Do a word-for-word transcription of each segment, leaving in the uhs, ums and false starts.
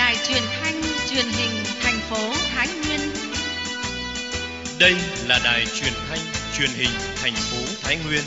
Đài Truyền thanh Truyền hình thành phố Thái Nguyên. Đây là Đài Truyền thanh Truyền hình thành phố Thái Nguyên.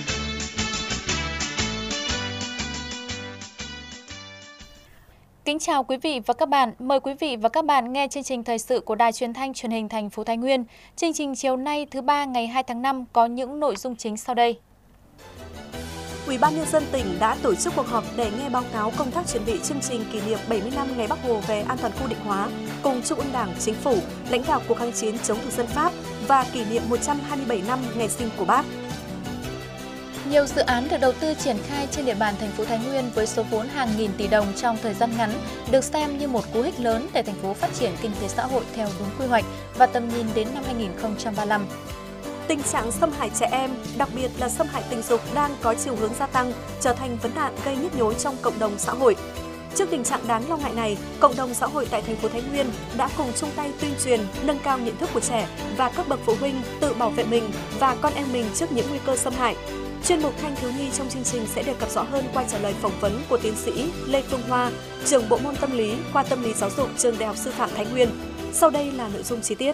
Kính chào quý vị và các bạn. Mời quý vị và các bạn nghe chương trình thời sự của Đài Truyền thanh Truyền hình thành phố Thái Nguyên. Chương trình chiều nay thứ ba ngày hai tháng năm có những nội dung chính sau đây. Ủy ban Nhân dân tỉnh đã tổ chức cuộc họp để nghe báo cáo công tác chuẩn bị chương trình kỷ niệm bảy mươi năm ngày Bác Hồ về an toàn khu định hóa cùng Trung ương Đảng, Chính phủ, lãnh đạo cuộc kháng chiến chống thực dân Pháp và kỷ niệm một trăm hai mươi bảy năm ngày sinh của Bác. Nhiều dự án được đầu tư triển khai trên địa bàn thành phố Thái Nguyên với số vốn hàng nghìn tỷ đồng trong thời gian ngắn được xem như một cú hích lớn để thành phố phát triển kinh tế xã hội theo đúng quy hoạch và tầm nhìn đến năm hai nghìn không trăm ba mươi lăm. Tình trạng xâm hại trẻ em, đặc biệt là xâm hại tình dục đang có chiều hướng gia tăng, trở thành vấn nạn gây nhức nhối trong cộng đồng xã hội. Trước tình trạng đáng lo ngại này, cộng đồng xã hội tại thành phố Thái Nguyên đã cùng chung tay tuyên truyền, nâng cao nhận thức của trẻ và các bậc phụ huynh tự bảo vệ mình và con em mình trước những nguy cơ xâm hại. Chuyên mục Thanh thiếu nhi trong chương trình sẽ đề cập rõ hơn qua trả lời phỏng vấn của tiến sĩ Lê Phương Hoa, trưởng bộ môn tâm lý, khoa tâm lý giáo dục trường Đại học Sư phạm Thái Nguyên. Sau đây là nội dung chi tiết.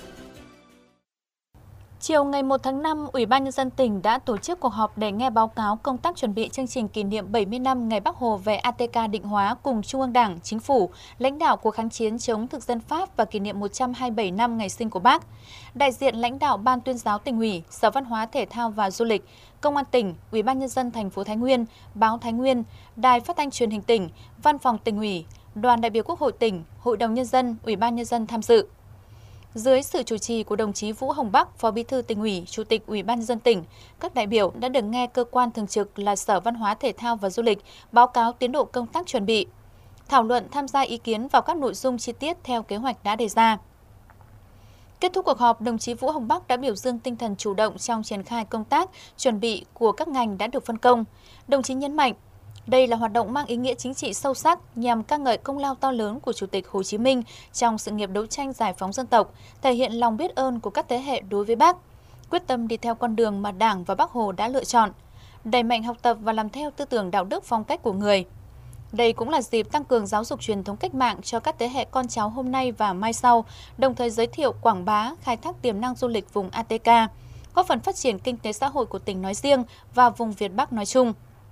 Chiều ngày một tháng năm, Ủy ban Nhân dân tỉnh đã tổ chức cuộc họp để nghe báo cáo công tác chuẩn bị chương trình kỷ niệm bảy mươi năm ngày Bác Hồ về a tê ca định hóa cùng Trung ương Đảng, Chính phủ, lãnh đạo cuộc kháng chiến chống thực dân Pháp và kỷ niệm một trăm hai mươi bảy năm ngày sinh của Bác. Đại diện lãnh đạo Ban Tuyên giáo Tỉnh ủy, Sở Văn hóa Thể thao và Du lịch, Công an tỉnh, Ủy ban Nhân dân thành phố Thái Nguyên, Báo Thái Nguyên, Đài Phát thanh Truyền hình tỉnh, Văn phòng Tỉnh ủy, Đoàn đại biểu Quốc hội tỉnh, Hội đồng Nhân dân, Ủy ban Nhân dân tham dự. Dưới sự chủ trì của đồng chí Vũ Hồng Bắc, Phó Bí thư Tỉnh ủy, Chủ tịch Ủy ban Nhân dân tỉnh, các đại biểu đã được nghe cơ quan thường trực là Sở Văn hóa Thể thao và Du lịch báo cáo tiến độ công tác chuẩn bị, thảo luận tham gia ý kiến vào các nội dung chi tiết theo kế hoạch đã đề ra. Kết thúc cuộc họp, đồng chí Vũ Hồng Bắc đã biểu dương tinh thần chủ động trong triển khai công tác chuẩn bị của các ngành đã được phân công. Đồng chí nhấn mạnh, đây là hoạt động mang ý nghĩa chính trị sâu sắc nhằm ca ngợi công lao to lớn của Chủ tịch Hồ Chí Minh trong sự nghiệp đấu tranh giải phóng dân tộc, thể hiện lòng biết ơn của các thế hệ đối với Bác, quyết tâm đi theo con đường mà Đảng và Bác Hồ đã lựa chọn, đẩy mạnh học tập và làm theo tư tưởng đạo đức phong cách của người. Đây cũng là dịp tăng cường giáo dục truyền thống cách mạng cho các thế hệ con cháu hôm nay và mai sau, đồng thời giới thiệu quảng bá, khai thác tiềm năng du lịch vùng a tê ca, góp phần phát triển kinh tế xã hội của tỉnh nói riêng và vùng Việt Bắc nói chung.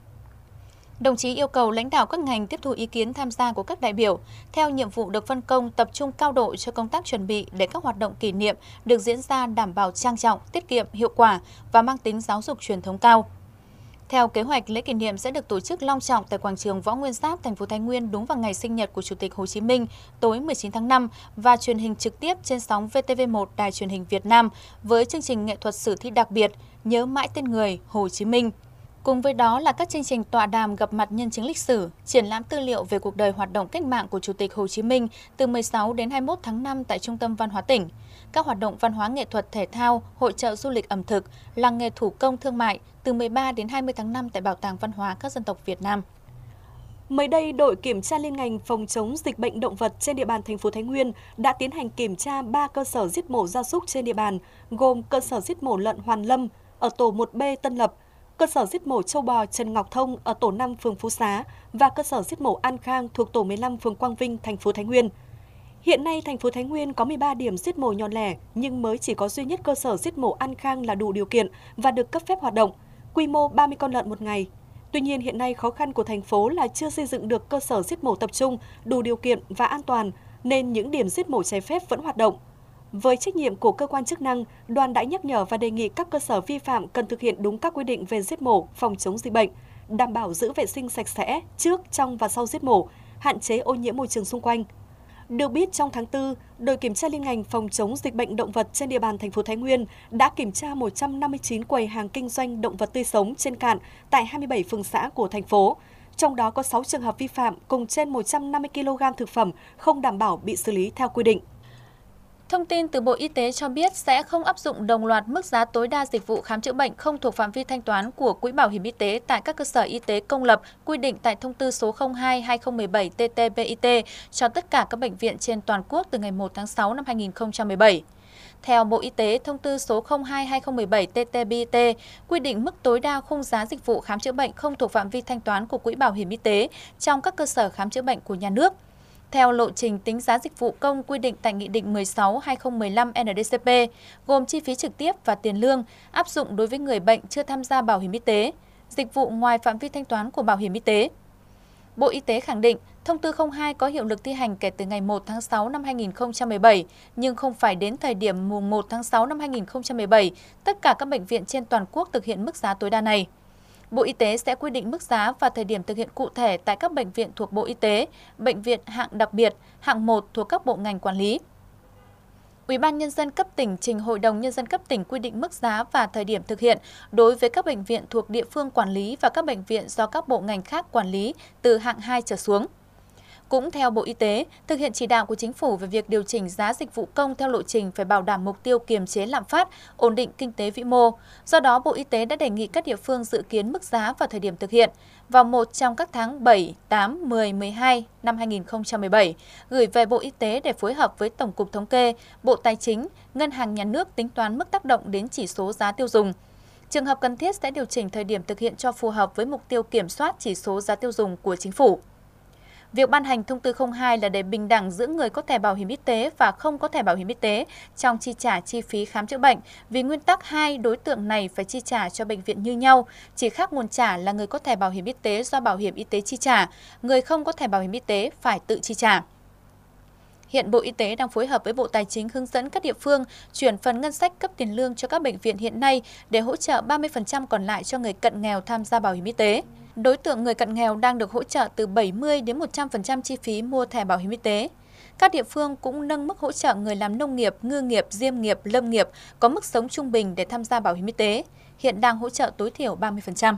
Đồng chí yêu cầu lãnh đạo các ngành tiếp thu ý kiến tham gia của các đại biểu, theo nhiệm vụ được phân công tập trung cao độ cho công tác chuẩn bị để các hoạt động kỷ niệm được diễn ra đảm bảo trang trọng, tiết kiệm, hiệu quả và mang tính giáo dục truyền thống cao. Theo kế hoạch, lễ kỷ niệm sẽ được tổ chức long trọng tại quảng trường Võ Nguyên Giáp, thành phố Thái Nguyên đúng vào ngày sinh nhật của Chủ tịch Hồ Chí Minh, tối mười chín tháng năm và truyền hình trực tiếp trên sóng vê tê vê một Đài Truyền hình Việt Nam với chương trình nghệ thuật sử thi đặc biệt Nhớ mãi tên người Hồ Chí Minh. Cùng với đó là các chương trình tọa đàm gặp mặt nhân chứng lịch sử, triển lãm tư liệu về cuộc đời hoạt động cách mạng của Chủ tịch Hồ Chí Minh từ mười sáu đến hai mươi mốt tháng năm tại Trung tâm Văn hóa tỉnh, các hoạt động văn hóa nghệ thuật thể thao, hội chợ du lịch ẩm thực, làng nghề thủ công thương mại từ mười ba đến hai mươi tháng năm tại Bảo tàng Văn hóa các dân tộc Việt Nam. Mới đây, đội kiểm tra liên ngành phòng chống dịch bệnh động vật trên địa bàn thành phố Thái Nguyên đã tiến hành kiểm tra ba cơ sở giết mổ gia súc trên địa bàn, gồm cơ sở giết mổ lợn Hoàn Lâm ở tổ một B Tân Lập, cơ sở giết mổ châu bò Trần Ngọc Thông ở tổ năm phường Phú Xá và cơ sở giết mổ An Khang thuộc tổ mười lăm phường Quang Vinh, thành phố Thái Nguyên. Hiện nay, thành phố Thái Nguyên có mười ba điểm giết mổ nhỏ lẻ, nhưng mới chỉ có duy nhất cơ sở giết mổ An Khang là đủ điều kiện và được cấp phép hoạt động, quy mô ba mươi con lợn một ngày. Tuy nhiên, hiện nay khó khăn của thành phố là chưa xây dựng được cơ sở giết mổ tập trung, đủ điều kiện và an toàn, nên những điểm giết mổ trái phép vẫn hoạt động. Với trách nhiệm của cơ quan chức năng, đoàn đã nhắc nhở và đề nghị các cơ sở vi phạm cần thực hiện đúng các quy định về giết mổ, phòng chống dịch bệnh, đảm bảo giữ vệ sinh sạch sẽ trước, trong và sau giết mổ, hạn chế ô nhiễm môi trường xung quanh. Được biết, trong tháng tư, đội kiểm tra liên ngành phòng chống dịch bệnh động vật trên địa bàn thành phố Thái Nguyên đã kiểm tra một trăm năm mươi chín quầy hàng kinh doanh động vật tươi sống trên cạn tại hai mươi bảy phường xã của thành phố. Trong đó có sáu trường hợp vi phạm cùng trên một trăm năm mươi ki lô gam thực phẩm không đảm bảo bị xử lý theo quy định. Thông tin từ Bộ Y tế cho biết sẽ không áp dụng đồng loạt mức giá tối đa dịch vụ khám chữa bệnh không thuộc phạm vi thanh toán của Quỹ Bảo hiểm Y tế tại các cơ sở y tế công lập quy định tại Thông tư số không hai trên hai nghìn không trăm mười bảy T T B I T cho tất cả các bệnh viện trên toàn quốc từ ngày một tháng sáu năm hai nghìn không trăm mười bảy. Theo Bộ Y tế, Thông tư số không hai trên hai nghìn không trăm mười bảy T T B I T quy định mức tối đa khung giá dịch vụ khám chữa bệnh không thuộc phạm vi thanh toán của Quỹ Bảo hiểm Y tế trong các cơ sở khám chữa bệnh của nhà nước. theo lộ trình tính giá dịch vụ công quy định tại Nghị định mười sáu trên hai nghìn không trăm mười lăm N D C P, gồm chi phí trực tiếp và tiền lương, áp dụng đối với người bệnh chưa tham gia bảo hiểm y tế, dịch vụ ngoài phạm vi thanh toán của bảo hiểm y tế. Bộ Y tế khẳng định, Thông tư không hai có hiệu lực thi hành kể từ ngày một tháng sáu năm hai nghìn không trăm mười bảy, nhưng không phải đến thời điểm mùng một tháng sáu năm hai nghìn không trăm mười bảy, tất cả các bệnh viện trên toàn quốc thực hiện mức giá tối đa này. Bộ Y tế sẽ quy định mức giá và thời điểm thực hiện cụ thể tại các bệnh viện thuộc Bộ Y tế, bệnh viện hạng đặc biệt, hạng một thuộc các bộ ngành quản lý. Ủy ban Nhân dân cấp tỉnh trình Hội đồng Nhân dân cấp tỉnh quy định mức giá và thời điểm thực hiện đối với các bệnh viện thuộc địa phương quản lý và các bệnh viện do các bộ ngành khác quản lý từ hạng hai trở xuống. Cũng theo Bộ Y tế, thực hiện chỉ đạo của Chính phủ về việc điều chỉnh giá dịch vụ công theo lộ trình phải bảo đảm mục tiêu kiềm chế lạm phát, ổn định kinh tế vĩ mô. Do đó, Bộ Y tế đã đề nghị các địa phương dự kiến mức giá và thời điểm thực hiện vào một trong các tháng bảy, tám, mười, mười hai năm hai nghìn không trăm mười bảy, gửi về Bộ Y tế để phối hợp với Tổng cục Thống kê, Bộ Tài chính, Ngân hàng Nhà nước tính toán mức tác động đến chỉ số giá tiêu dùng. Trường hợp cần thiết sẽ điều chỉnh thời điểm thực hiện cho phù hợp với mục tiêu kiểm soát chỉ số giá tiêu dùng của Chính phủ. Việc ban hành Thông tư không hai là để bình đẳng giữa người có thẻ bảo hiểm y tế và không có thẻ bảo hiểm y tế trong chi trả chi phí khám chữa bệnh, vì nguyên tắc hai đối tượng này phải chi trả cho bệnh viện như nhau, chỉ khác nguồn trả là người có thẻ bảo hiểm y tế do bảo hiểm y tế chi trả, người không có thẻ bảo hiểm y tế phải tự chi trả. Hiện Bộ Y tế đang phối hợp với Bộ Tài chính hướng dẫn các địa phương chuyển phần ngân sách cấp tiền lương cho các bệnh viện hiện nay để hỗ trợ ba mươi phần trăm còn lại cho người cận nghèo tham gia bảo hiểm y tế. Đối tượng người cận nghèo đang được hỗ trợ từ bảy mươi đến một trăm phần trăm chi phí mua thẻ bảo hiểm y tế. Các địa phương cũng nâng mức hỗ trợ người làm nông nghiệp, ngư nghiệp, diêm nghiệp, lâm nghiệp có mức sống trung bình để tham gia bảo hiểm y tế. Hiện đang hỗ trợ tối thiểu ba mươi phần trăm.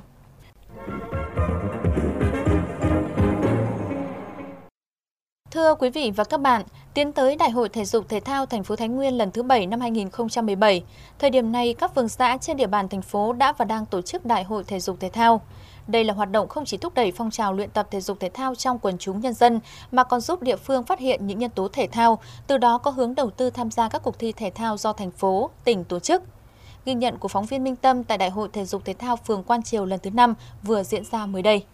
Thưa quý vị và các bạn, tiến tới Đại hội Thể dục Thể thao thành phố Thái Nguyên lần thứ bảy năm hai nghìn không trăm mười bảy, thời điểm này các phường xã trên địa bàn thành phố đã và đang tổ chức Đại hội Thể dục Thể thao. Đây là hoạt động không chỉ thúc đẩy phong trào luyện tập thể dục thể thao trong quần chúng nhân dân, mà còn giúp địa phương phát hiện những nhân tố thể thao, từ đó có hướng đầu tư tham gia các cuộc thi thể thao do thành phố, tỉnh tổ chức. Ghi nhận của phóng viên Minh Tâm tại Đại hội Thể dục Thể thao phường Quan Triều lần thứ năm vừa diễn ra mới đây.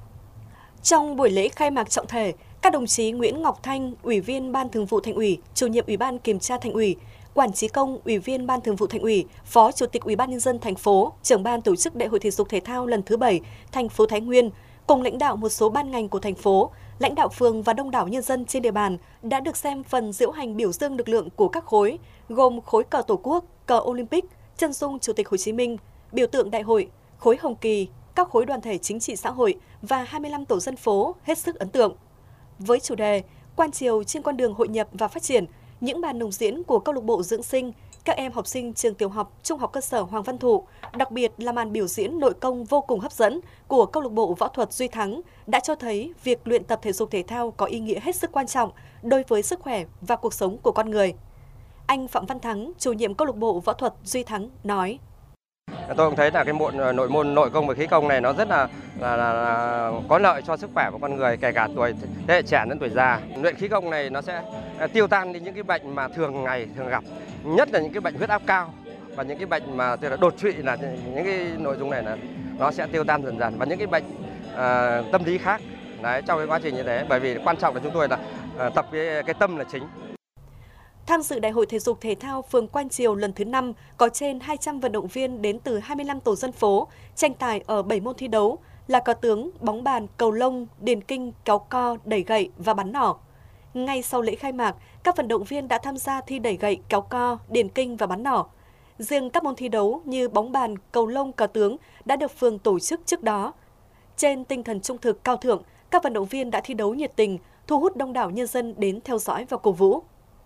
Trong buổi lễ khai mạc trọng thể, các đồng chí Nguyễn Ngọc Thanh, Ủy viên Ban Thường vụ Thành ủy, Chủ nhiệm Ủy ban Kiểm tra Thành ủy, Quản Trí Công, Ủy viên Ban Thường vụ Thành ủy, Phó Chủ tịch Ủy ban Nhân dân thành phố, Trưởng ban tổ chức Đại hội Thể dục Thể thao lần thứ bảy thành phố Thái Nguyên, cùng lãnh đạo một số ban ngành của thành phố, lãnh đạo phường và đông đảo nhân dân trên địa bàn đã được xem phần diễu hành biểu dương lực lượng của các khối, gồm khối cờ Tổ quốc, cờ Olympic, chân dung Chủ tịch Hồ Chí Minh, biểu tượng đại hội, khối hồng kỳ, các khối đoàn thể chính trị xã hội và hai mươi lăm tổ dân phố hết sức ấn tượng. Với chủ đề Quan Triều trên con đường hội nhập và phát triển, những màn đồng diễn của câu lạc bộ dưỡng sinh, các em học sinh trường tiểu học, trung học cơ sở Hoàng Văn Thụ, đặc biệt là màn biểu diễn nội công vô cùng hấp dẫn của câu lạc bộ võ thuật Duy Thắng đã cho thấy việc luyện tập thể dục thể thao có ý nghĩa hết sức quan trọng đối với sức khỏe và cuộc sống của con người. Anh Phạm Văn Thắng, chủ nhiệm câu lạc bộ võ thuật Duy Thắng nói: Tôi cũng thấy là cái môn nội môn nội công và khí công này nó rất là, là, là, là có lợi cho sức khỏe của con người, kể cả tuổi thế hệ trẻ đến tuổi già. Luyện khí công này nó sẽ tiêu tan đi những cái bệnh mà thường ngày thường gặp, nhất là những cái bệnh huyết áp cao và những cái bệnh mà tức là đột quỵ, là những cái nội dung này là nó sẽ tiêu tan dần dần, và những cái bệnh uh, tâm lý khác. Đấy, trong cái quá trình như thế, bởi vì quan trọng là chúng tôi là uh, tập cái, cái tâm là chính. Tham dự Đại hội Thể dục Thể thao phường Quan Triều lần thứ năm có trên hai trăm vận động viên đến từ hai mươi lăm tổ dân phố, tranh tài ở bảy môn thi đấu là cờ tướng, bóng bàn, cầu lông, điền kinh, kéo co, đẩy gậy và bắn nỏ. Ngay sau lễ khai mạc, các vận động viên đã tham gia thi đẩy gậy, kéo co, điền kinh và bắn nỏ. Riêng các môn thi đấu như bóng bàn, cầu lông, cờ tướng đã được phường tổ chức trước đó. Trên tinh thần trung thực cao thượng, các vận động viên đã thi đấu nhiệt tình, thu hút đông đảo nhân dân đến theo dõi và cổ vũ.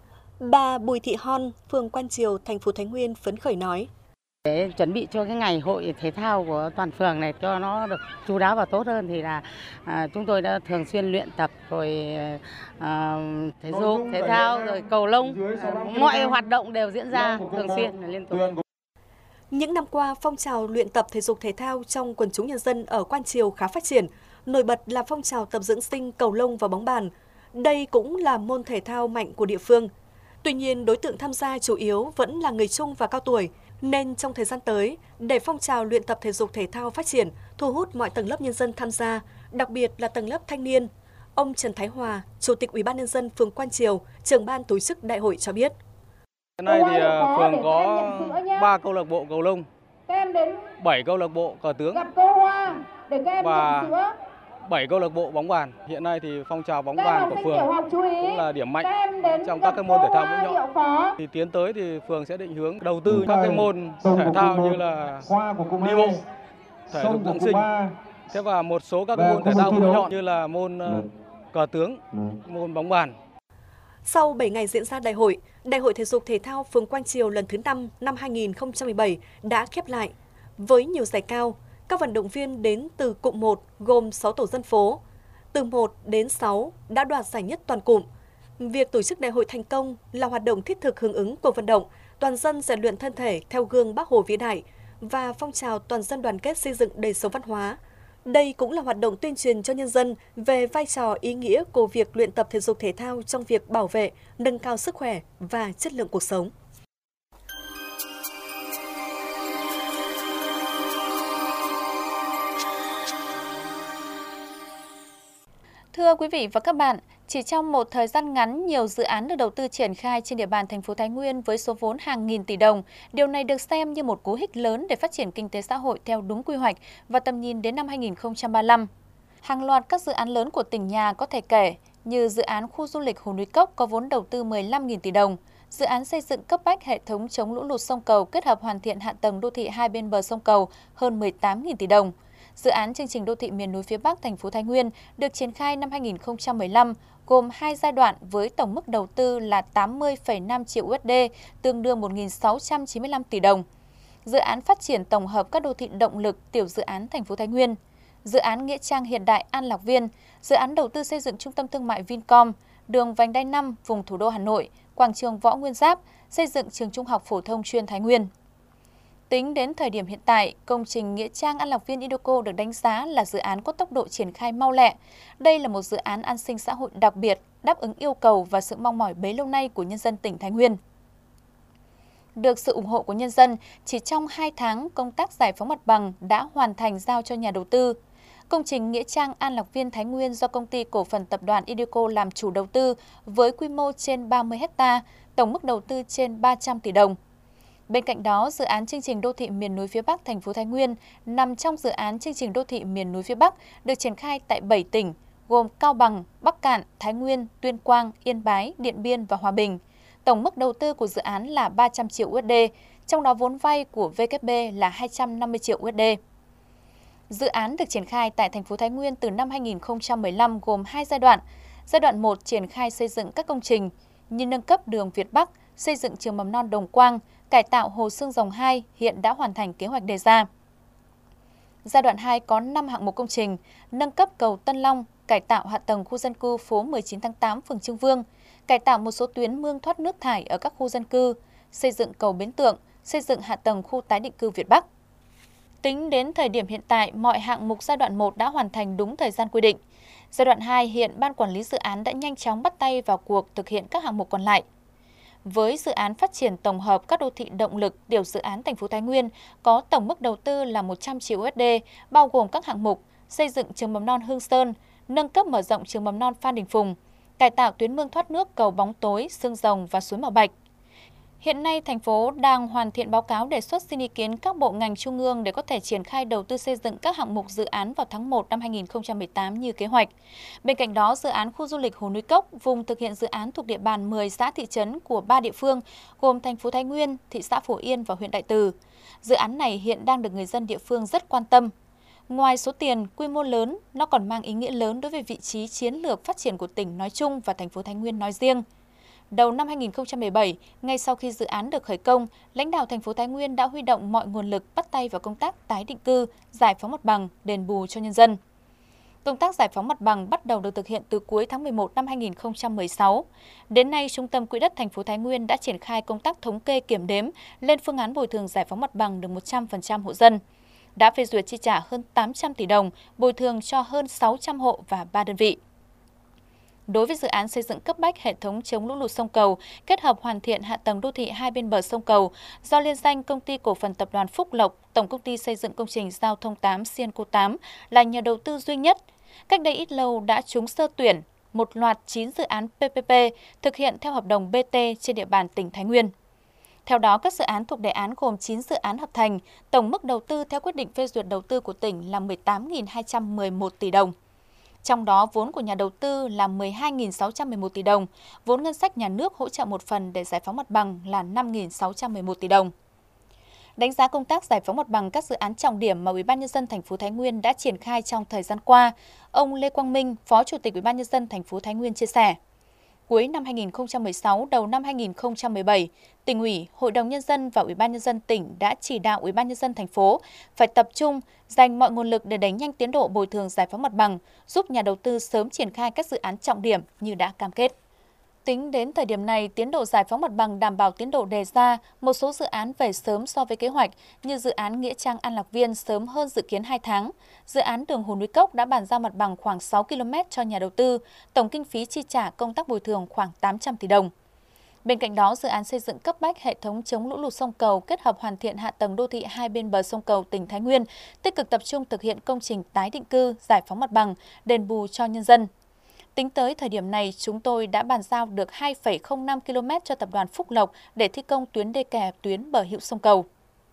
Bà Bùi Thị Hon, phường Quan Triều, thành phố Thái Nguyên phấn khởi nói: Để chuẩn bị cho cái ngày hội thể thao của toàn phường này cho nó được chu đáo và tốt hơn thì là à, chúng tôi đã thường xuyên luyện tập rồi à, thể dục, thể thao, rồi cầu lông, mọi hoạt động đều diễn ra thường xuyên và liên tục. Những năm qua, phong trào luyện tập thể dục thể thao trong quần chúng nhân dân ở Quan Triều khá phát triển. Nổi bật là phong trào tập dưỡng sinh, cầu lông và bóng bàn. Đây cũng là môn thể thao mạnh của địa phương. Tuy nhiên, đối tượng tham gia chủ yếu vẫn là người trung và cao tuổi, nên trong thời gian tới, để phong trào luyện tập thể dục thể thao phát triển, thu hút mọi tầng lớp nhân dân tham gia, đặc biệt là tầng lớp thanh niên, Ông Trần Thái Hòa, Chủ tịch Ủy ban nhân dân phường Quan Triều, trưởng ban tổ chức đại hội cho biết. Hiện nay thì phường có ba câu lạc bộ cầu lông, bảy câu lạc bộ cờ tướng và bảy câu lạc bộ bóng bàn. Hiện nay thì phong trào bóng bàn của phường cũng là điểm mạnh trong các cái môn thể thao mũi nhọn. Thì tiến tới thì phường sẽ định hướng đầu tư các cái môn thể thao như là đi bộ, thể dục dưỡng sinh. Thế và một số các cái môn thể thao mũi nhọn như là môn cờ tướng, môn bóng bàn. Sau bảy ngày diễn ra đại hội, Đại hội thể dục thể thao phường Quan Triều lần thứ năm năm hai nghìn không trăm mười bảy đã khép lại với nhiều giải cao. Các vận động viên đến từ cụm một gồm sáu tổ dân phố, từ một đến sáu đã đoạt giải nhất toàn cụm. Việc tổ chức đại hội thành công là hoạt động thiết thực hưởng ứng cuộc vận động toàn dân rèn luyện thân thể theo gương Bác Hồ vĩ đại và phong trào toàn dân đoàn kết xây dựng đời sống văn hóa. Đây cũng là hoạt động tuyên truyền cho nhân dân về vai trò ý nghĩa của việc luyện tập thể dục thể thao trong việc bảo vệ, nâng cao sức khỏe và chất lượng cuộc sống. Thưa quý vị và các bạn, chỉ trong một thời gian ngắn, nhiều dự án được đầu tư triển khai trên địa bàn thành phố Thái Nguyên với số vốn hàng nghìn tỷ đồng. Điều này được xem như một cú hích lớn để phát triển kinh tế xã hội theo đúng quy hoạch và tầm nhìn đến năm hai nghìn không trăm ba mươi lăm. Hàng loạt các dự án lớn của tỉnh nhà có thể kể như dự án khu du lịch Hồ Núi Cốc có vốn đầu tư mười lăm nghìn tỷ đồng, dự án xây dựng cấp bách hệ thống chống lũ lụt sông Cầu kết hợp hoàn thiện hạ tầng đô thị hai bên bờ sông Cầu hơn mười tám nghìn tỷ đồng. Dự án chương trình đô thị miền núi phía Bắc thành phố Thái Nguyên được triển khai năm hai nghìn không trăm mười lăm, gồm hai giai đoạn với tổng mức đầu tư là tám mươi phẩy năm triệu đô la Mỹ, tương đương một nghìn sáu trăm chín mươi lăm tỷ đồng. Dự án phát triển tổng hợp các đô thị động lực tiểu dự án thành phố Thái Nguyên, dự án nghĩa trang hiện đại An Lạc Viên, dự án đầu tư xây dựng trung tâm thương mại Vincom, đường vành đai năm vùng thủ đô Hà Nội, quảng trường Võ Nguyên Giáp, xây dựng trường trung học phổ thông chuyên Thái Nguyên. Tính đến thời điểm hiện tại, công trình nghĩa trang An Lạc Viên Ideco được đánh giá là dự án có tốc độ triển khai mau lẹ. Đây là một dự án an sinh xã hội đặc biệt, đáp ứng yêu cầu và sự mong mỏi bấy lâu nay của nhân dân tỉnh Thái Nguyên. Được sự ủng hộ của nhân dân, chỉ trong hai tháng, công tác giải phóng mặt bằng đã hoàn thành giao cho nhà đầu tư. Công trình nghĩa trang An Lạc Viên Thái Nguyên do công ty cổ phần tập đoàn Ideco làm chủ đầu tư với quy mô trên ba mươi héc ta, tổng mức đầu tư trên ba trăm tỷ đồng. Bên cạnh đó, dự án chương trình đô thị miền núi phía Bắc thành phố Thái Nguyên nằm trong dự án chương trình đô thị miền núi phía Bắc được triển khai tại bảy tỉnh gồm Cao Bằng, Bắc Kạn, Thái Nguyên, Tuyên Quang, Yên Bái, Điện Biên và Hòa Bình. Tổng mức đầu tư của dự án là ba trăm triệu đô la Mỹ, trong đó vốn vay của vê kép bê là hai trăm năm mươi triệu đô la Mỹ. Dự án được triển khai tại thành phố Thái Nguyên từ năm hai nghìn không trăm mười lăm gồm hai giai đoạn. Giai đoạn một triển khai xây dựng các công trình như nâng cấp đường Việt Bắc, xây dựng trường mầm non Đồng Quang, cải tạo Hồ Xương Rồng hai hiện đã hoàn thành kế hoạch đề ra. Giai đoạn hai có năm hạng mục công trình, nâng cấp cầu Tân Long, cải tạo hạ tầng khu dân cư phố mười chín tháng tám phường Trương Vương, cải tạo một số tuyến mương thoát nước thải ở các khu dân cư, xây dựng cầu Bến Tượng, xây dựng hạ tầng khu tái định cư Việt Bắc. Tính đến thời điểm hiện tại, mọi hạng mục giai đoạn một đã hoàn thành đúng thời gian quy định. Giai đoạn hai, hiện Ban Quản lý Dự án đã nhanh chóng bắt tay vào cuộc thực hiện các hạng mục còn lại. Với dự án phát triển tổng hợp các đô thị động lực tiểu dự án thành phố Thái Nguyên có tổng mức đầu tư là một trăm triệu đô la Mỹ, bao gồm các hạng mục xây dựng trường mầm non Hương Sơn, nâng cấp mở rộng trường mầm non Phan Đình Phùng, cải tạo tuyến mương thoát nước cầu Bóng Tối, Xương Rồng và suối Mỏ Bạch. Hiện nay, thành phố đang hoàn thiện báo cáo đề xuất xin ý kiến các bộ ngành trung ương để có thể triển khai đầu tư xây dựng các hạng mục dự án vào tháng một năm hai nghìn không trăm mười tám như kế hoạch. Bên cạnh đó, dự án khu du lịch Hồ Núi Cốc, vùng thực hiện dự án thuộc địa bàn mười xã thị trấn của ba địa phương, gồm thành phố Thái Nguyên, thị xã Phổ Yên và huyện Đại Từ. Dự án này hiện đang được người dân địa phương rất quan tâm. Ngoài số tiền, quy mô lớn, nó còn mang ý nghĩa lớn đối với vị trí chiến lược phát triển của tỉnh nói chung và thành phố Thái Nguyên nói riêng. Đầu năm hai nghìn không trăm mười bảy, ngay sau khi dự án được khởi công, lãnh đạo thành phố Thái Nguyên đã huy động mọi nguồn lực bắt tay vào công tác tái định cư, giải phóng mặt bằng, đền bù cho nhân dân. Công tác giải phóng mặt bằng bắt đầu được thực hiện từ cuối tháng mười một năm hai nghìn không trăm mười sáu. Đến nay, Trung tâm Quỹ đất thành phố Thái Nguyên đã triển khai công tác thống kê kiểm đếm, lên phương án bồi thường giải phóng mặt bằng được một trăm phần trăm hộ dân. Đã phê duyệt chi trả hơn tám trăm tỷ đồng, bồi thường cho hơn sáu trăm hộ và ba đơn vị. Đối với dự án xây dựng cấp bách hệ thống chống lũ lụt sông Cầu, kết hợp hoàn thiện hạ tầng đô thị hai bên bờ sông Cầu, do liên danh Công ty Cổ phần Tập đoàn Phúc Lộc, Tổng công ty xây dựng công trình giao thông tám Sienco tám là nhà đầu tư duy nhất, cách đây ít lâu đã trúng sơ tuyển một loạt chín dự án pê pê pê thực hiện theo hợp đồng bê tê trên địa bàn tỉnh Thái Nguyên. Theo đó, các dự án thuộc đề án gồm chín dự án hợp thành, tổng mức đầu tư theo quyết định phê duyệt đầu tư của tỉnh là mười tám nghìn hai trăm mười một tỷ đồng. Trong đó, vốn của nhà đầu tư là mười hai nghìn sáu trăm mười một tỷ đồng, vốn ngân sách nhà nước hỗ trợ một phần để giải phóng mặt bằng là năm nghìn sáu trăm mười một tỷ đồng. Đánh giá công tác giải phóng mặt bằng các dự án trọng điểm mà Ủy ban nhân dân thành phố Thái Nguyên đã triển khai trong thời gian qua, ông Lê Quang Minh, Phó Chủ tịch Ủy ban nhân dân thành phố Thái Nguyên chia sẻ: Cuối năm hai nghìn không trăm mười sáu, đầu năm hai nghìn không trăm mười bảy, Tỉnh ủy, Hội đồng nhân dân và Ủy ban nhân dân tỉnh đã chỉ đạo Ủy ban nhân dân thành phố phải tập trung dành mọi nguồn lực để đẩy nhanh tiến độ bồi thường giải phóng mặt bằng, giúp nhà đầu tư sớm triển khai các dự án trọng điểm như đã cam kết. Tính đến thời điểm này, tiến độ giải phóng mặt bằng đảm bảo tiến độ đề ra, một số dự án về sớm so với kế hoạch như dự án Nghĩa Trang An Lạc Viên sớm hơn dự kiến hai tháng. Dự án đường Hồ Núi Cốc đã bàn giao mặt bằng khoảng sáu ki lô mét cho nhà đầu tư, tổng kinh phí chi trả công tác bồi thường khoảng tám trăm tỷ đồng. Bên cạnh đó, dự án xây dựng cấp bách hệ thống chống lũ lụt sông Cầu kết hợp hoàn thiện hạ tầng đô thị hai bên bờ sông Cầu tỉnh Thái Nguyên, tích cực tập trung thực hiện công trình tái định cư, giải phóng mặt bằng, đền bù cho nhân dân. Tính tới thời điểm này, chúng tôi đã bàn giao được hai phẩy không năm ki lô mét cho tập đoàn Phúc Lộc để thi công tuyến đê kè tuyến bờ hữu sông Cầu.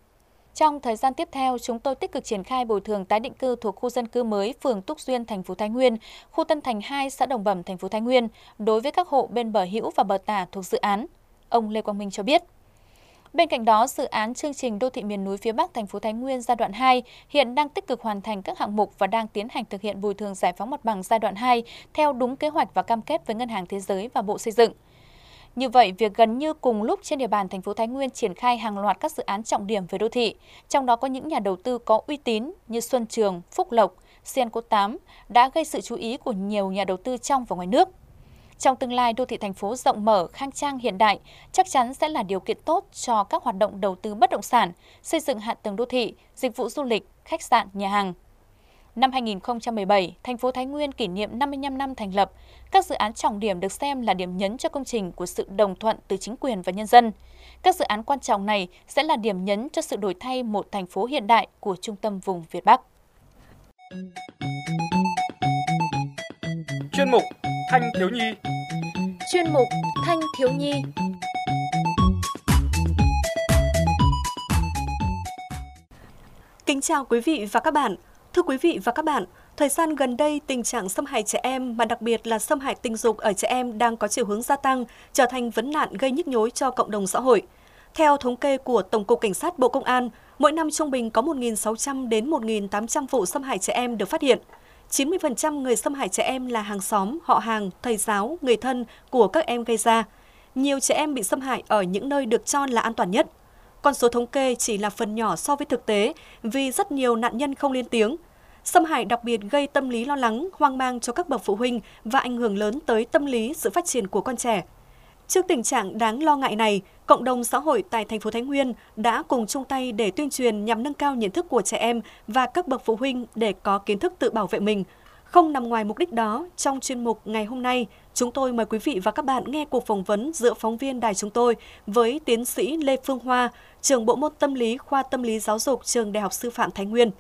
Trong thời gian tiếp theo, chúng tôi tích cực triển khai bồi thường tái định cư thuộc khu dân cư mới phường Túc Duyên, thành phố Thái Nguyên, khu Tân Thành hai, xã Đồng Bẩm, thành phố Thái Nguyên đối với các hộ bên bờ hữu và bờ tả thuộc dự án. Ông Lê Quang Minh cho biết. Bên cạnh đó, dự án chương trình đô thị miền núi phía Bắc thành phố Thái Nguyên giai đoạn hai hiện đang tích cực hoàn thành các hạng mục và đang tiến hành thực hiện bồi thường giải phóng mặt bằng giai đoạn hai theo đúng kế hoạch và cam kết với Ngân hàng Thế giới và Bộ Xây dựng. Như vậy, việc gần như cùng lúc trên địa bàn thành phố Thái Nguyên triển khai hàng loạt các dự án trọng điểm về đô thị, trong đó có những nhà đầu tư có uy tín như Xuân Trường, Phúc Lộc, Sienco tám đã gây sự chú ý của nhiều nhà đầu tư trong và ngoài nước. Trong tương lai, đô thị thành phố rộng mở, khang trang hiện đại chắc chắn sẽ là điều kiện tốt cho các hoạt động đầu tư bất động sản, xây dựng hạ tầng đô thị, dịch vụ du lịch, khách sạn, nhà hàng. Năm hai nghìn không trăm mười bảy, thành phố Thái Nguyên kỷ niệm năm mươi lăm năm thành lập. Các dự án trọng điểm được xem là điểm nhấn cho công trình của sự đồng thuận từ chính quyền và nhân dân. Các dự án quan trọng này sẽ là điểm nhấn cho sự đổi thay một thành phố hiện đại của trung tâm vùng Việt Bắc. Chuyên mục Thanh thiếu nhi. Chuyên mục Thanh thiếu nhi. Kính chào quý vị và các bạn. Thưa quý vị và các bạn, thời gian gần đây tình trạng xâm hại trẻ em mà đặc biệt là xâm hại tình dục ở trẻ em đang có chiều hướng gia tăng, trở thành vấn nạn gây nhức nhối cho cộng đồng xã hội. Theo thống kê của Tổng cục Cảnh sát Bộ Công an, mỗi năm trung bình có một nghìn sáu trăm đến một nghìn tám trăm vụ xâm hại trẻ em được phát hiện. chín mươi phần trăm người xâm hại trẻ em là hàng xóm, họ hàng, thầy giáo, người thân của các em gây ra. Nhiều trẻ em bị xâm hại ở những nơi được cho là an toàn nhất. Con số thống kê chỉ là phần nhỏ so với thực tế vì rất nhiều nạn nhân không lên tiếng. Xâm hại đặc biệt gây tâm lý lo lắng, hoang mang cho các bậc phụ huynh và ảnh hưởng lớn tới tâm lý, sự phát triển của con trẻ. Trước tình trạng đáng lo ngại này, cộng đồng xã hội tại thành phố Thái Nguyên đã cùng chung tay để tuyên truyền nhằm nâng cao nhận thức của trẻ em và các bậc phụ huynh để có kiến thức tự bảo vệ mình. Không nằm ngoài mục đích đó, trong chuyên mục ngày hôm nay, chúng tôi mời quý vị và các bạn nghe cuộc phỏng vấn giữa phóng viên đài chúng tôi với tiến sĩ Lê Phương Hoa, trưởng bộ môn tâm lý, khoa tâm lý giáo dục, trường Đại học Sư phạm Thái Nguyên.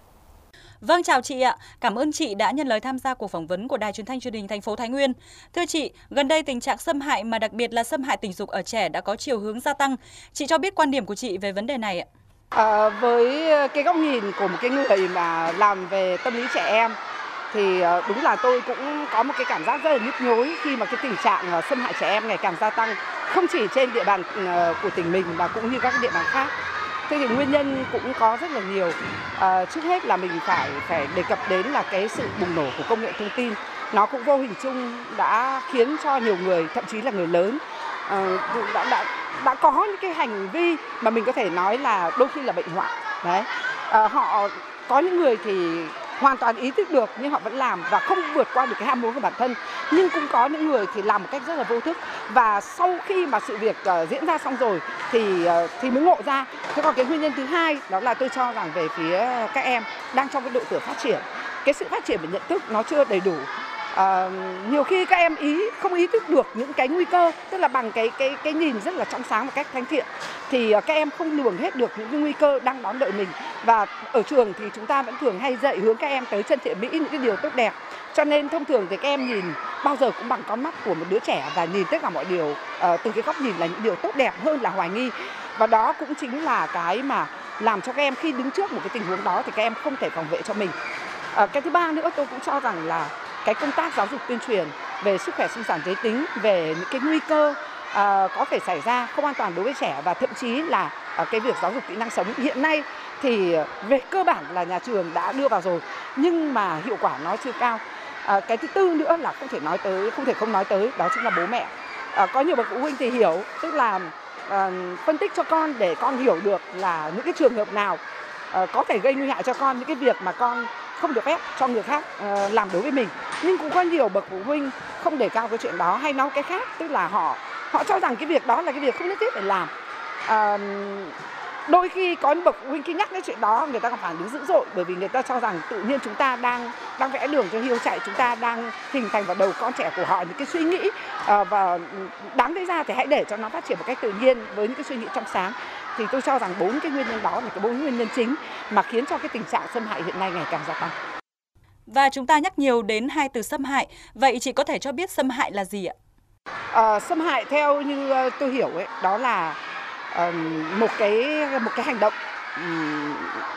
Vâng, chào chị ạ. Cảm ơn chị đã nhận lời tham gia cuộc phỏng vấn của Đài Truyền thanh Truyền hình thành phố Thái Nguyên. Thưa chị, gần đây tình trạng xâm hại mà đặc biệt là xâm hại tình dục ở trẻ đã có chiều hướng gia tăng. Chị cho biết quan điểm của chị về vấn đề này ạ. À, với cái góc nhìn của một cái người mà làm về tâm lý trẻ em thì đúng là tôi cũng có một cái cảm giác rất là nhức nhối khi mà cái tình trạng xâm hại trẻ em ngày càng gia tăng, không chỉ trên địa bàn của tỉnh mình mà cũng như các địa bàn khác. Thế thì nguyên nhân cũng có rất là nhiều. À, trước hết là mình phải phải đề cập đến là cái sự bùng nổ của công nghệ thông tin. Nó cũng vô hình chung đã khiến cho nhiều người, thậm chí là người lớn, à, đã, đã, đã có những cái hành vi mà mình có thể nói là đôi khi là bệnh hoạn. Đấy. À, họ có những người thì hoàn toàn ý thức được nhưng họ vẫn làm và không vượt qua được cái ham muốn của bản thân. Nhưng cũng có những người thì làm một cách rất là vô thức và sau khi mà sự việc uh, diễn ra xong rồi thì uh, thì mới ngộ ra. Thế còn cái nguyên nhân thứ hai đó là tôi cho rằng về phía các em đang trong cái độ tuổi phát triển, cái sự phát triển về nhận thức nó chưa đầy đủ. À, nhiều khi các em ý không ý thức được những cái nguy cơ, tức là bằng cái cái cái nhìn rất là trong sáng một cách thánh thiện thì các em không lường hết được những cái nguy cơ đang đón đợi mình. Và ở trường thì chúng ta vẫn thường hay dạy hướng các em tới chân thiện mỹ, những cái điều tốt đẹp. Cho nên thông thường thì các em nhìn bao giờ cũng bằng con mắt của một đứa trẻ và nhìn tất cả mọi điều uh, từ cái góc nhìn là những điều tốt đẹp hơn là hoài nghi. Và đó cũng chính là cái mà làm cho các em khi đứng trước một cái tình huống đó thì các em không thể phòng vệ cho mình. Uh, cái thứ ba nữa tôi cũng cho rằng là cái công tác giáo dục tuyên truyền về sức khỏe sinh sản giới tính, về những cái nguy cơ uh, có thể xảy ra không an toàn đối với trẻ và thậm chí là uh, cái việc giáo dục kỹ năng sống hiện nay thì về cơ bản là nhà trường đã đưa vào rồi nhưng mà hiệu quả nó chưa cao. À, cái thứ tư nữa là không thể nói tới, không thể không nói tới đó chính là bố mẹ. À, có nhiều bậc phụ huynh thì hiểu, tức là à, phân tích cho con để con hiểu được là những cái trường hợp nào à, có thể gây nguy hại cho con, những cái việc mà con không được phép cho người khác à, làm đối với mình. Nhưng cũng có nhiều bậc phụ huynh không đề cao cái chuyện đó, hay nói cái khác, tức là họ họ cho rằng cái việc đó là cái việc không nhất thiết phải làm. À, Đôi khi có những bậc phụ huynh khi nhắc đến chuyện đó người ta còn phản ứng dữ dội, bởi vì người ta cho rằng tự nhiên chúng ta đang đang vẽ đường cho hiêu chạy, chúng ta đang hình thành vào đầu con trẻ của họ những cái suy nghĩ à, và đáng lý ra thì hãy để cho nó phát triển một cách tự nhiên với những cái suy nghĩ trong sáng. Thì tôi cho rằng bốn cái nguyên nhân đó là cái bốn nguyên nhân chính mà khiến cho cái tình trạng xâm hại hiện nay ngày càng gia tăng. Và chúng ta nhắc nhiều đến hai từ xâm hại, vậy chị có thể cho biết xâm hại là gì ạ? À, xâm hại theo như tôi hiểu ấy, đó là Uh, một cái một cái hành động um,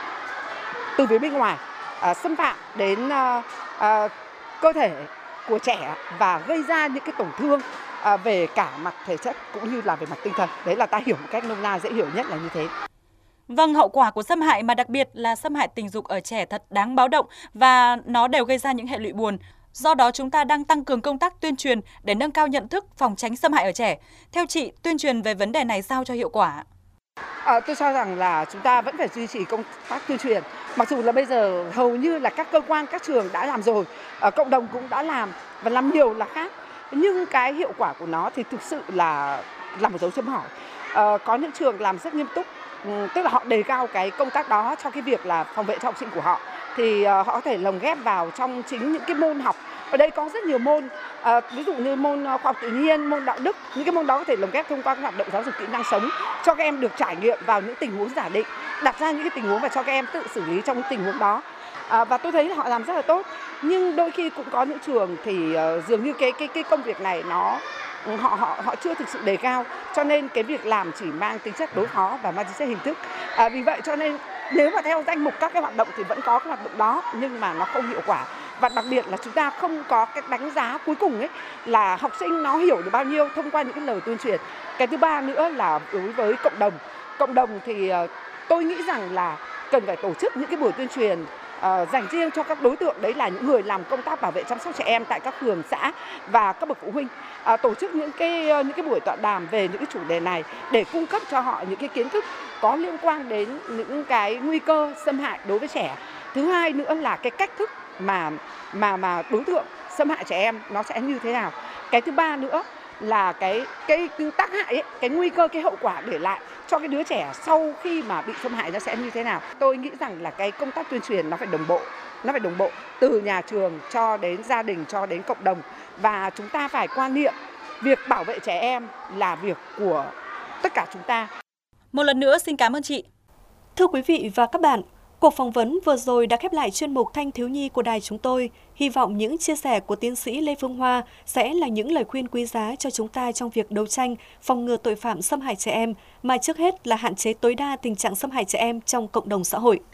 từ phía bên ngoài uh, xâm phạm đến uh, uh, cơ thể của trẻ và gây ra những cái tổn thương uh, về cả mặt thể chất cũng như là về mặt tinh thần. Đấy là ta hiểu một cách nôm na dễ hiểu nhất là như thế. Vâng, hậu quả của xâm hại mà đặc biệt là xâm hại tình dục ở trẻ thật đáng báo động và nó đều gây ra những hệ lụy buồn. Do đó chúng ta đang tăng cường công tác tuyên truyền để nâng cao nhận thức phòng tránh xâm hại ở trẻ. Theo chị, tuyên truyền về vấn đề này sao cho hiệu quả? À, tôi cho rằng là chúng ta vẫn phải duy trì công tác tuyên truyền. Mặc dù là bây giờ hầu như là các cơ quan, các trường đã làm rồi, à, cộng đồng cũng đã làm và làm nhiều là khác. Nhưng cái hiệu quả của nó thì thực sự là là một dấu chấm hỏi. À, có những trường làm rất nghiêm túc, tức là họ đề cao cái công tác đó cho cái việc là phòng vệ cho học sinh của họ. Thì uh, họ có thể lồng ghép vào trong chính những cái môn học. Ở đây có rất nhiều môn, uh, ví dụ như môn khoa học tự nhiên, môn đạo đức. Những cái môn đó có thể lồng ghép thông qua các hoạt động giáo dục kỹ năng sống cho các em được trải nghiệm vào những tình huống giả định, đặt ra những cái tình huống và cho các em tự xử lý trong những tình huống đó. Uh, và tôi thấy là họ làm rất là tốt. Nhưng đôi khi cũng có những trường thì uh, dường như cái cái cái công việc này nó họ họ họ chưa thực sự đề cao, cho nên cái việc làm chỉ mang tính chất đối phó và mang tính chất hình thức. À, vì vậy cho nên nếu mà theo danh mục các cái hoạt động thì vẫn có cái hoạt động đó nhưng mà nó không hiệu quả. Và đặc biệt là chúng ta không có cái đánh giá cuối cùng ấy là học sinh nó hiểu được bao nhiêu thông qua những cái lời tuyên truyền. Cái thứ ba nữa là đối với cộng đồng. Cộng đồng thì uh, tôi nghĩ rằng là cần phải tổ chức những cái buổi tuyên truyền uh, dành riêng cho các đối tượng, đấy là những người làm công tác bảo vệ chăm sóc trẻ em tại các phường, xã và các bậc phụ huynh. À, tổ chức những cái những cái buổi tọa đàm về những cái chủ đề này để cung cấp cho họ những cái kiến thức có liên quan đến những cái nguy cơ xâm hại đối với trẻ. Thứ hai nữa là cái cách thức mà mà mà đối tượng xâm hại trẻ em nó sẽ như thế nào. Cái thứ ba nữa là cái cái tác hại ấy, cái nguy cơ, cái hậu quả để lại cho cái đứa trẻ sau khi mà bị xâm hại nó sẽ như thế nào. Tôi nghĩ rằng là cái công tác tuyên truyền nó phải đồng bộ, nó phải đồng bộ từ nhà trường cho đến gia đình cho đến cộng đồng, và chúng ta phải quan niệm việc bảo vệ trẻ em là việc của tất cả chúng ta. Một lần nữa xin cảm ơn chị. Thưa quý vị và các bạn, cuộc phỏng vấn vừa rồi đã khép lại chuyên mục Thanh thiếu nhi của đài chúng tôi. Hy vọng những chia sẻ của tiến sĩ Lê Phương Hoa sẽ là những lời khuyên quý giá cho chúng ta trong việc đấu tranh, phòng ngừa tội phạm xâm hại trẻ em, mà trước hết là hạn chế tối đa tình trạng xâm hại trẻ em trong cộng đồng xã hội.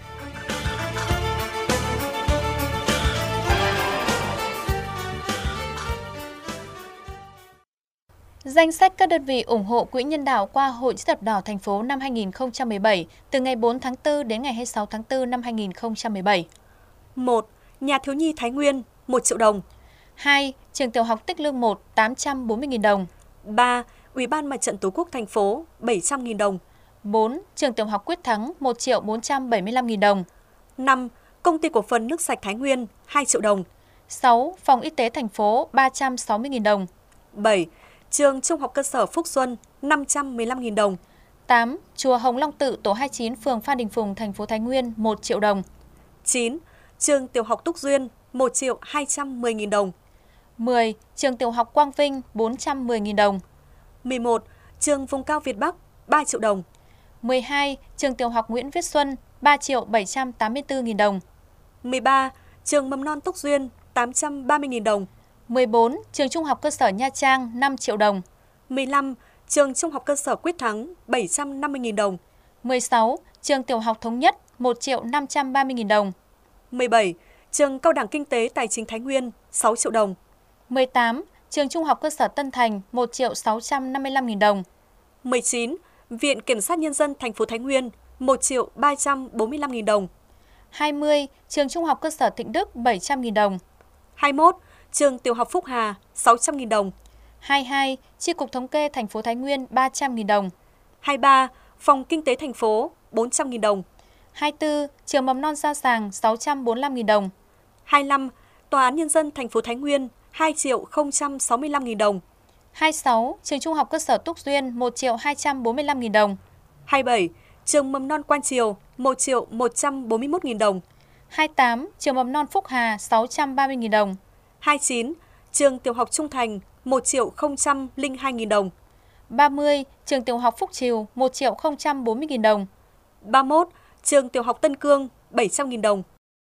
Danh sách các đơn vị ủng hộ Quỹ Nhân đạo qua Hội Chữ thập đỏ thành phố năm hai nghìn không trăm mười bảy từ ngày bốn tháng tư đến ngày hai mươi sáu tháng tư năm hai nghìn không trăm mười bảy. một. Nhà thiếu nhi Thái Nguyên, một triệu đồng. hai. Trường tiểu học Tích Lương một, tám trăm bốn mươi nghìn đồng. ba. Ủy ban Mặt trận Tổ quốc thành phố, bảy trăm nghìn đồng. bốn. Trường tiểu học Quyết Thắng, một triệu bốn trăm bảy mươi lăm nghìn đồng. năm. Công ty cổ phần nước sạch Thái Nguyên, hai triệu đồng. sáu. Phòng y tế thành phố, ba trăm sáu mươi nghìn đồng. bảy. Trường Trung học cơ sở Phúc Xuân, năm trăm mười lăm nghìn đồng. tám. Chùa Hồng Long Tự, tổ hai mươi chín, phường Phan Đình Phùng, thành phố Thái Nguyên, một triệu đồng. chín. Trường tiểu học Túc Duyên, một triệu hai trăm mười nghìn đồng. mười. Trường Tiểu học Quang Vinh bốn trăm mười nghìn đồng. mười một. Trường Vùng cao Việt Bắc ba triệu đồng. mười hai. Trường Tiểu học Nguyễn Viết Xuân ba triệu bảy trăm tám mươi tư nghìn đồng. mười ba. Trường Mầm non Túc Duyên tám trăm ba mươi nghìn đồng. mười bốn. Trường Trung học cơ sở Nha Trang năm triệu đồng. mười lăm. Trường Trung học cơ sở Quyết Thắng bảy trăm năm mươi nghìn đồng. mười sáu. Trường Tiểu học Thống Nhất một triệu năm trăm ba mươi nghìn đồng. mười bảy. Trường Cao đẳng Kinh tế Tài chính Thái Nguyên sáu triệu đồng. mười tám. Trường Trung học cơ sở Tân Thành một triệu sáu trăm năm mươi lăm nghìn đồng. mười chín. Viện Kiểm sát Nhân dân thành phố Thái Nguyên một triệu ba trăm bốn mươi lăm nghìn đồng. hai mươi. Trường Trung học cơ sở Thịnh Đức bảy trăm nghìn đồng. hai mươi mốt. Trường Tiểu học Phúc Hà sáu trăm nghìn đồng. hai mươi hai. Chi cục Thống kê thành phố Thái Nguyên ba trăm nghìn đồng. hai mươi ba. Phòng Kinh tế thành phố bốn trăm nghìn đồng. hai mươi tư. Trường Mầm non Gia Sàng sáu trăm bốn mươi lăm nghìn đồng. hai mươi lăm. Tòa án Nhân dân thành phố Thái Nguyên hai triệu không trăm sáu mươi lăm nghìn đồng. hai mươi sáu. Trường Trung học cơ sở Túc Duyên một triệu hai trăm bốn mươi lăm nghìn đồng. hai mươi bảy. Trường Mầm non Quan Triều một triệu một trăm bốn mươi mốt nghìn đồng. hai mươi tám. Trường Mầm non Phúc Hà sáu trăm ba mươi nghìn đồng. hai mươi chín. Trường Tiểu học Trung Thành một triệu không trăm lẻ hai nghìn đồng. ba mươi. Trường Tiểu học Phúc Triều một triệu không trăm bốn mươi nghìn đồng. ba mươi mốt. Trường Tiểu học Tân Cương bảy trăm nghìn đồng.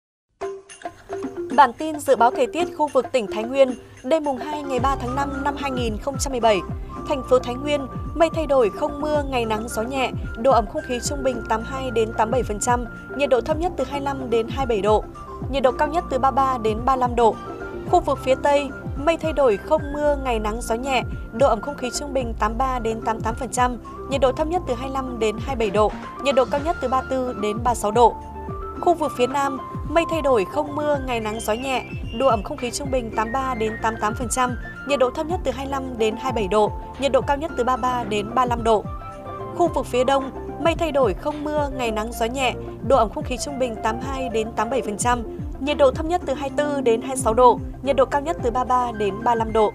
Bản tin dự báo thời tiết khu vực tỉnh Thái Nguyên, đêm mùng hai ngày ba tháng năm năm hai nghìn không trăm mười bảy. Thành phố Thái Nguyên, mây thay đổi không mưa, ngày nắng gió nhẹ, độ ẩm không khí trung bình tám mươi hai đến tám mươi bảy phần trăm, nhiệt độ thấp nhất từ hai mươi lăm đến hai mươi bảy độ, nhiệt độ cao nhất từ ba mươi ba đến ba mươi lăm độ. Khu vực phía Tây, mây thay đổi không mưa, ngày nắng gió nhẹ, độ ẩm không khí trung bình tám mươi ba đến tám mươi tám phần trăm, nhiệt độ thấp nhất từ hai mươi lăm đến hai mươi bảy độ, nhiệt độ cao nhất từ ba mươi tư đến ba mươi sáu độ. Khu vực phía Nam, mây thay đổi không mưa, ngày nắng gió nhẹ, độ ẩm không khí trung bình tám mươi ba đến tám mươi tám phần trăm, nhiệt độ thấp nhất từ hai mươi lăm đến hai mươi bảy độ, nhiệt độ cao nhất từ ba mươi ba đến ba mươi lăm độ. Khu vực phía Đông, mây thay đổi không mưa, ngày nắng gió nhẹ, độ ẩm không khí trung bình tám mươi hai đến tám mươi bảy phần trăm, nhiệt độ thấp nhất từ hai mươi tư đến hai mươi sáu độ, nhiệt độ cao nhất từ ba mươi ba đến ba mươi lăm độ.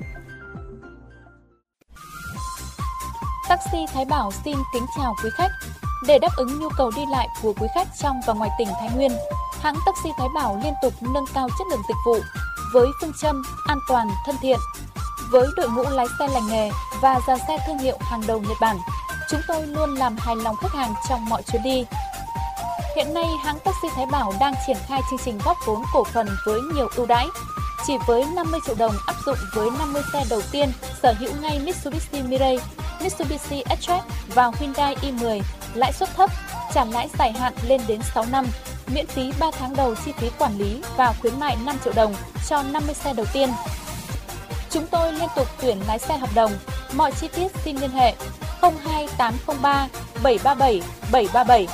Taxi Thái Bảo xin kính chào quý khách. Để đáp ứng nhu cầu đi lại của quý khách trong và ngoài tỉnh Thái Nguyên, hãng Taxi Thái Bảo liên tục nâng cao chất lượng dịch vụ với phương châm an toàn, thân thiện. Với đội ngũ lái xe lành nghề và dàn xe thương hiệu hàng đầu Nhật Bản, chúng tôi luôn làm hài lòng khách hàng trong mọi chuyến đi. Hiện nay, hãng Taxi Thái Bảo đang triển khai chương trình góp vốn cổ phần với nhiều ưu đãi. Chỉ với năm mươi triệu đồng áp dụng với năm mươi xe đầu tiên, sở hữu ngay Mitsubishi Mirage, Mitsubishi X-Track và Hyundai i mười, lãi suất thấp, trả lãi dài hạn lên đến sáu năm, miễn phí ba tháng đầu chi phí quản lý và khuyến mại năm triệu đồng cho năm mươi xe đầu tiên. Chúng tôi liên tục tuyển lái xe hợp đồng. Mọi chi tiết xin liên hệ không hai tám không ba bảy ba bảy bảy ba bảy.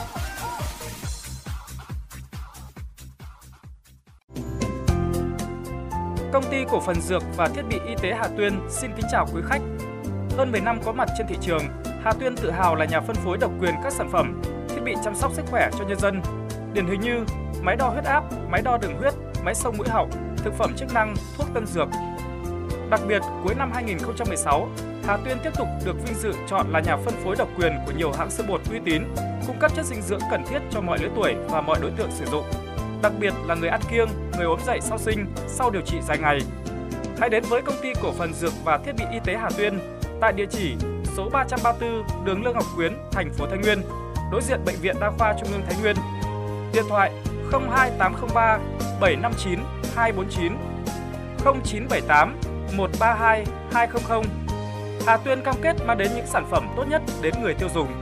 Công ty cổ phần dược và thiết bị y tế Hà Tuyên xin kính chào quý khách. Hơn mười năm có mặt trên thị trường, Hà Tuyên tự hào là nhà phân phối độc quyền các sản phẩm, thiết bị chăm sóc sức khỏe cho nhân dân. Điển hình như máy đo huyết áp, máy đo đường huyết, máy xông mũi họng, thực phẩm chức năng, thuốc tân dược. Đặc biệt, cuối năm hai nghìn không trăm mười sáu, Hà Tuyên tiếp tục được vinh dự chọn là nhà phân phối độc quyền của nhiều hãng sữa bột uy tín, cung cấp chất dinh dưỡng cần thiết cho mọi lứa tuổi và mọi đối tượng sử dụng. Đặc biệt là người ăn kiêng, người ốm dậy sau sinh, sau điều trị dài ngày. Hãy đến với công ty cổ phần dược và thiết bị y tế Hà Tuyên tại địa chỉ số ba trăm ba mươi tư đường Lương Ngọc Quyến, thành phố Thái Nguyên, đối diện Bệnh viện Đa khoa Trung ương Thái Nguyên. Điện thoại không hai tám không ba bảy năm chín hai bốn chín, không chín bảy tám một ba hai hai không không. Hà Tuyên cam kết mang đến những sản phẩm tốt nhất đến người tiêu dùng.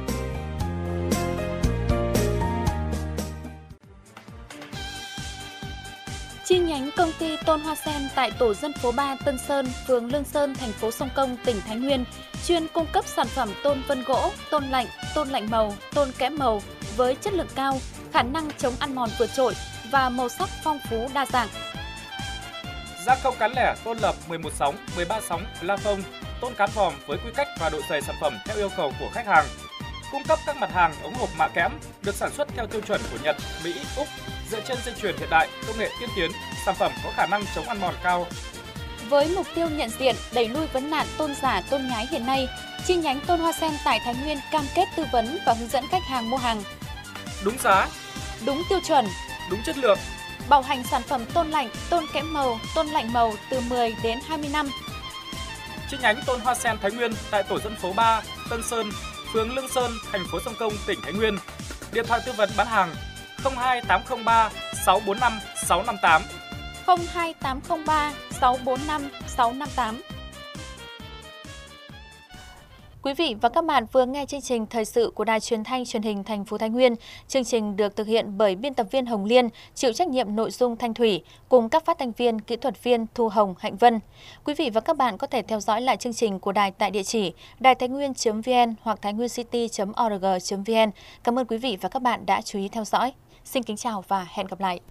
Chi nhánh công ty Tôn Hoa Sen tại tổ dân phố ba Tân Sơn, phường Lương Sơn, thành phố Sông Công, tỉnh Thái Nguyên chuyên cung cấp sản phẩm tôn vân gỗ, tôn lạnh, tôn lạnh màu, tôn kẽm màu với chất lượng cao, khả năng chống ăn mòn vượt trội và màu sắc phong phú đa dạng. Gia công cán lẻ tôn lập mười một sóng, mười ba sóng, la phông, tôn cán vòm với quy cách và độ dày sản phẩm theo yêu cầu của khách hàng. Cung cấp các mặt hàng ống hộp mạ kẽm được sản xuất theo tiêu chuẩn của Nhật, Mỹ, Úc, dựa trên dây chuyền hiện đại, công nghệ tiên tiến, sản phẩm có khả năng chống ăn mòn cao. Với mục tiêu nhận diện, đẩy lui vấn nạn tôn giả, tôn nhái hiện nay, chi nhánh Tôn Hoa Sen tại Thái Nguyên cam kết tư vấn và hướng dẫn khách hàng mua hàng đúng giá, đúng tiêu chuẩn, đúng chất lượng, Bảo hành sản phẩm tôn lạnh, tôn kẽm màu, tôn lạnh màu từ mười đến hai mươi năm. Chi nhánh tôn hoa sen Thái Nguyên tại tổ dân phố ba, Tân Sơn, phường Lương Sơn, thành phố Sông Công, tỉnh Thái Nguyên. Điện thoại tư vấn bán hàng không hai tám không ba sáu bốn năm sáu năm tám. không hai tám không ba sáu bốn năm sáu năm tám. Quý vị và các bạn vừa nghe chương trình thời sự của Đài Truyền thanh Truyền hình thành phố Thái Nguyên. Chương trình được thực hiện bởi biên tập viên Hồng Liên, chịu trách nhiệm nội dung Thanh Thủy, cùng các phát thanh viên, kỹ thuật viên Thu Hồng, Hạnh Vân. Quý vị và các bạn có thể theo dõi lại chương trình của đài tại địa chỉ đài thái nguyên chấm vn hoặc thái nguyên city chấm org chấm vn. Cảm ơn quý vị và các bạn đã chú ý theo dõi. Xin kính chào và hẹn gặp lại.